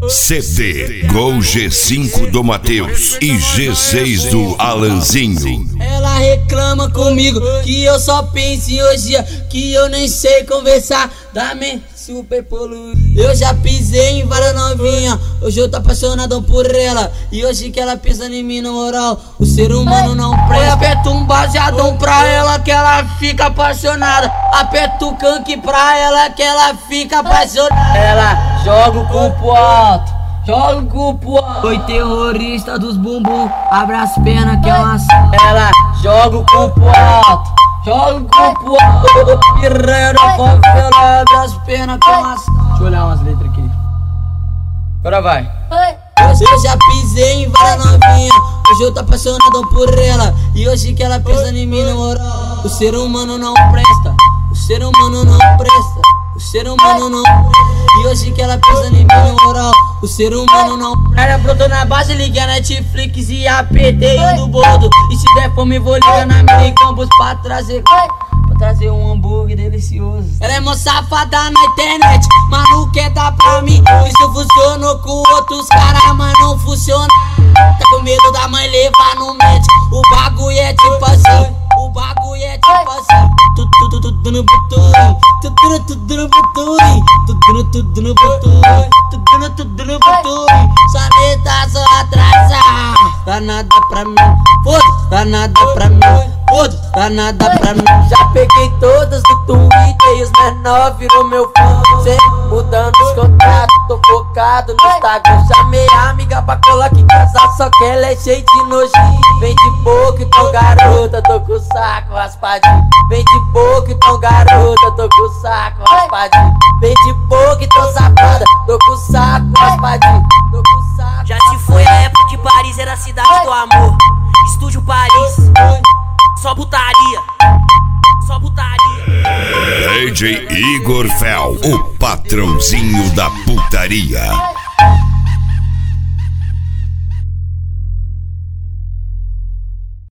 CD Gol G5 do Matheus e G6 do Alanzinho. Ela reclama comigo que eu só penso em hoje, que eu nem sei conversar, da mente super poluída. Eu já pisei em várias novinhas, hoje eu tô apaixonadão por ela, e hoje que ela pisa em mim, na moral, o ser humano não presta. Aperta um baseadão pra ela que ela fica apaixonada, aperta o canque pra ela que ela fica apaixonada. Ela joga o corpo alto, joga o corpo alto. Oi, terrorista dos bumbum, abre as pernas que é uma ação. Ela joga o corpo alto, joga o corpo alto. Piranha da favela, abre as pernas que é uma ação. Deixa eu olhar umas letras aqui. Agora vai. Eu já pisei em várias novinhas, hoje eu tô apaixonado por ela, e hoje que ela pisa em mim, na moral, o ser humano não presta, o ser humano não presta, o ser humano não presta. E hoje que ela pisa em mim, na moral, o ser humano não presta. Ela brotou na base, liguei a Netflix e apertei o do bordo, e se der fome vou ligar na Mini Combos pra trazer um hambúrguer delicioso. Ela é mó safada na internet, mas não quer dar pra mim. Isso funcionou com outros caras, mas não funciona. Tá com medo da mãe levar no médico. O bagulho é tipo assim, o bagulho é tipo assim. Tudo no buturim, tudo no buturim, tudo no buturim, tudo no buturim. Sua neta só atrasa, dá nada pra mim, foda-se, dá nada pra mim, foda-se, dá nada pra mim. Já peguei todas do Twitter e os menor virou meu fã. Sempre mudando os contratos, tô focado no Instagram. Chamei a amiga pra colar aqui em casa, só que ela é cheia de nojinho. Vem de boca então garota, tô com o saco raspadinho. Vem de boca então garota, tô com o saco raspadinho. Vem de boca então safada, tô com o saco raspadinho. Tô com o saco. Já se foi a época que Paris era a cidade do amor. Estúdio Paris, só putaria, só putaria. DJ Igor Fel, o patrãozinho da putaria.